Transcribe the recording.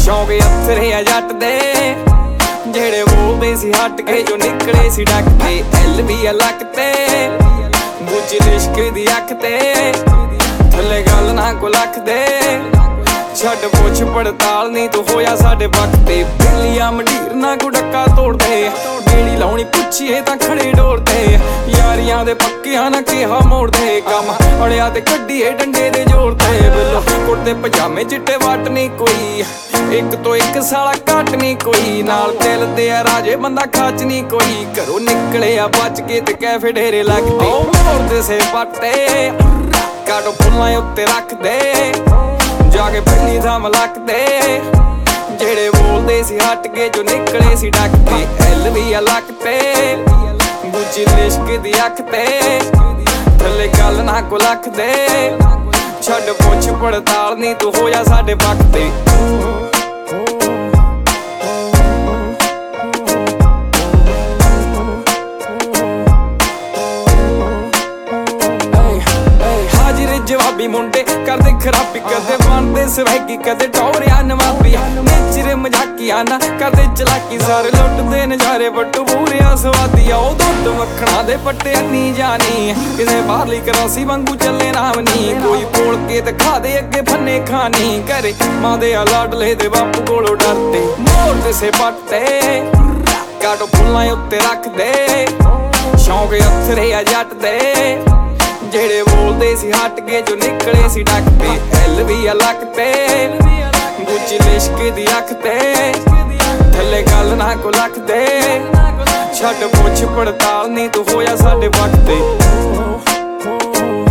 शौक अथरे आ जट दे जेड़े बोलदे सी हट के जो निकले सी डक ते एल भी अलग ते गुच लिश्क दी अख ते थले गल ना को लख दे छड़ पुछ पड़ताल नहीं तू होया साडे वक्त ते बिल्लियां मंडीर ना को डक्का तोड़ दे बेड़ी लाउणी पुछिए तां खड़े डोर दे यारियां दे पक्कियां ना किहा मोड़ दे कम अड़िया ते कड्डीए डंडे दे जोर दे बिल्लो कुर्ते पजामे चिट्टे वट नहीं कोई एक तो एक साला घट नहीं कोई नाल दिल दे राजे बंदा खच नहीं कोई घरों निकले आ बच के ते कैफे डेरे लगदे मोड़दे से पट्टे काटो फुल्लां उत्ते रख दे जाके पहली थां मलक दे जेड़े बोलदे सी हट के जो निकले सी डक ते एल भी अलग ते गुची लिश्क दी अख ते थले गल ना को लख दे छड़ पुछ पड़ताल नहीं तू होया साडे वक्त ते जवाबी मुंडे करदे खराबी कदे बनदे सवैगी कदे टौरिया नवाबी नेचरे मजाकिया ना करदे चलाकी सारे लुटदे नजारे बट्टू पूरिया स्वादिया ओ दुध मक्खणा दे पट्टे अन्नी जानी किसे बाहरली करासी वांगू चले नामनी कोई कोल के ते खा दे अगे फन्ने खानी करे मां दे लाडले दे बापू कोलों डरदे मोड़दे से पट्टे काटो फुल्लां उत्ते रख दे शौक अथरे आ जट दे जेड़े बोलदे सी हट के जो निकले सी डक ते एल भी अलग ते गुची लिश्क दी अख ते थले गल ना को लख दे छड़ पुछ पड़ताल नहीं तू होया साडे वक्त ते